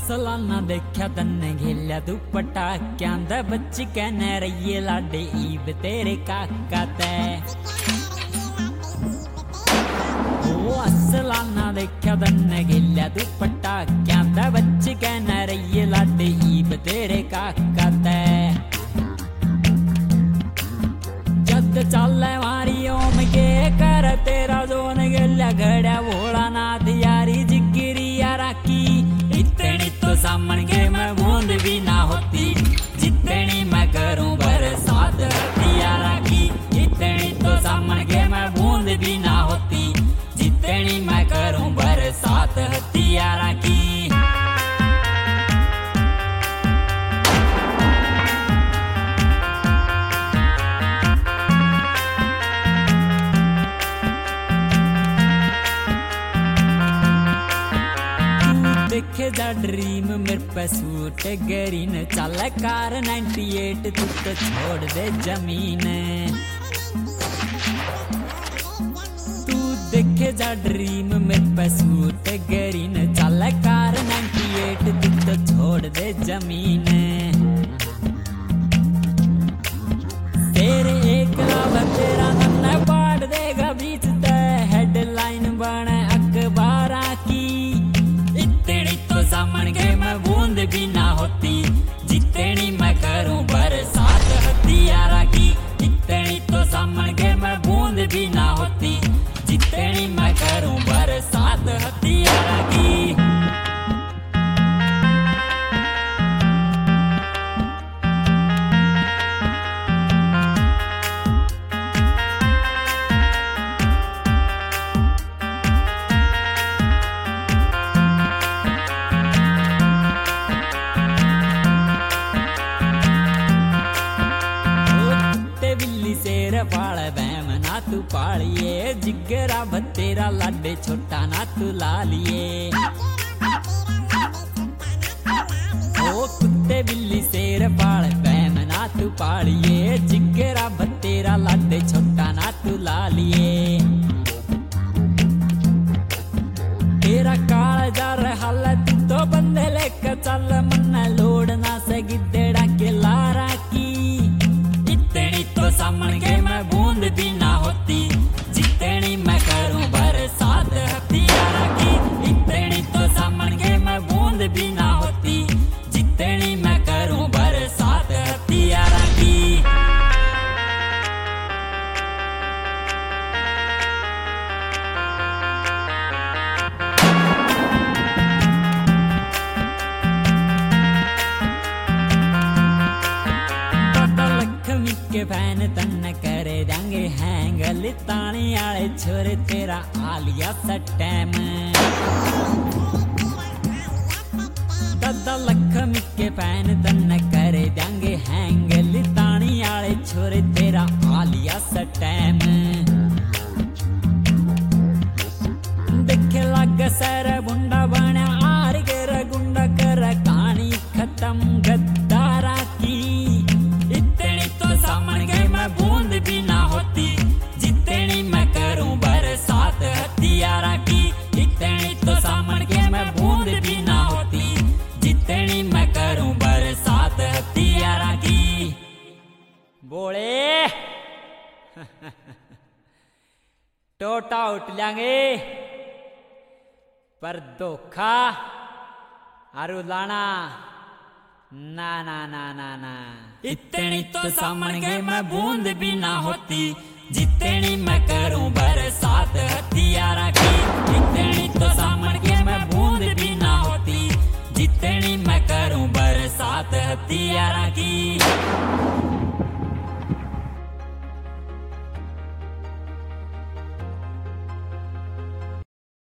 सालाना देखा तन्ने घेलिया तू पटाख्यां दा बच्ची कहने रहिए लाडे ईब तेरे काका ते। सालाना देखा तन्ने घेलिया तू पटाख्यां दा बच्ची कहने रहिए लाडे ईब तेरे काका ते। जद चाले मारी ओम के कर तेरा जोन गल्या घड़ा भोला नाथ यारी जिगिरी यारा की। इतनी तो सामन के मैं बूंद भी ना होती जितनी मैं करूं बरसात हथियारा की। इतनी तो सामन के मैं बूंद भी ना होती जितनी मैं करूं बरसात हथियारा की। देखे जा ड्रीम मेरे पे सूट ग्रीन चल कार 98 तू तो छोड़ दे जमीन। तू देखे जा ड्रीम मेरे पे सूट ग्रीन चल कार 98 तू तो छोड़ दे जमीन। तेरे एक लाभ तेरा नन्ना पाड़ देगा बीच ते हेडलाइन बने अखबारा की। इतनी तो सामन के मैं बूंद भी ना होती जितनी मैं करूं बरसात हथियारा की। इतनी तो सामन के मैं बूंद भी ना होती जितनी मैं करूं बरसात हथियारा की। पाल बैम ना तू पालिए जिगरा भतेरा लाडे छोटा ना तू लालिए। ओ कुत्ते बिल्ली शेर पाल बैम ना तू पालिए जिगरा भतेरा लाडे छोटा ना तू लालिए। तेरा काल जा रहा तू तो बंदे लेकर चल मन्ना लोड ना से गिद्देड़ा के लारा की। इतनी तो सामन के मैं बूंद भी ना होती जितनी मैं करूं बरसात हथियारा की। इतनी तो सामन के मैं बूंद भी ना होती जितनी मैं करूं बरसात हथियारा की। के फैन तन करे देंगे हैंग लितानी आले छोरे तेरा आलिया सटैम। दादा लक्ष्मी के फैन तन करे देंगे हैंग लितानी आले छोरे तेरा आलिया सटैम। देखे लग सर बुंडा बना आर के गुंडा कर कहानी खत्म गद्दारा की। सामन के मैं बूंद भी ना होती जितनी मैं करूं बरसात हथियारा की। इतनी तो सामन के मैं बूंद भी ना होती जितनी मैं करूं बरसात हथियारा की। बोले टोटा उठ लेंगे पर धोखा आरु लाना ना ना ना ना ना। इतनी तो सामन के मैं बूंद भी ना होती जितनी मैं करूं बरसात हथियारा की। इतनी तो सामन के मैं बूंद भी ना होती जितनी मैं करूं बरसात हथियारा की।